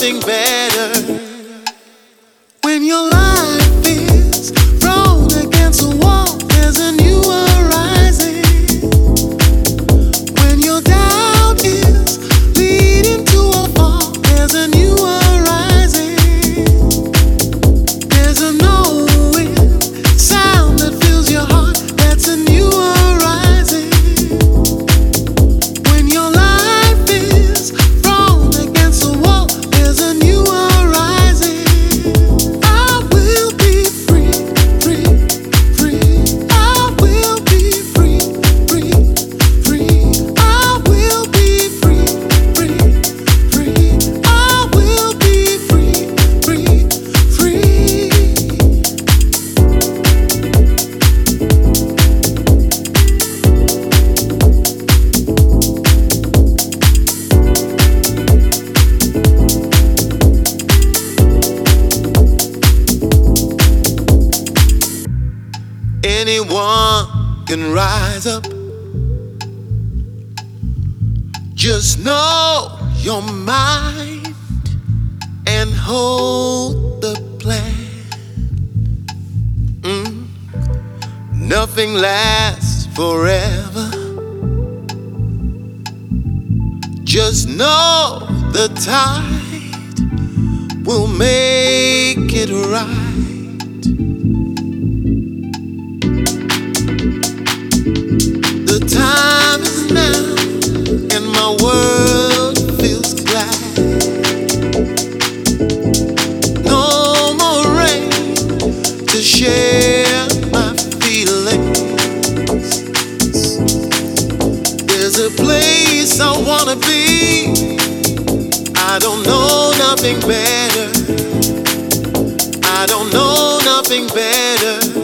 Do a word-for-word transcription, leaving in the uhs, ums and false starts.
nothing better. When your life is thrown against a wall, there's a new horizon. When your doubt is leading to a fall, there's a new horizon. There's a knowing sound that fills your heart, that's a new horizon. When your life is thrown against a wall, there's a new horizon. I will be free, free, free. I will be free, free, free. I will be free, free, free. I will be free, free, free. Anyone can rise up. Just know your mind and hold the plan. Mm. Nothing lasts forever. Just know the tide will make it right. The time is now, and my world feels glad. No more rain to share my feelings. There's a place I wanna be. I don't know nothing better. I don't know nothing better.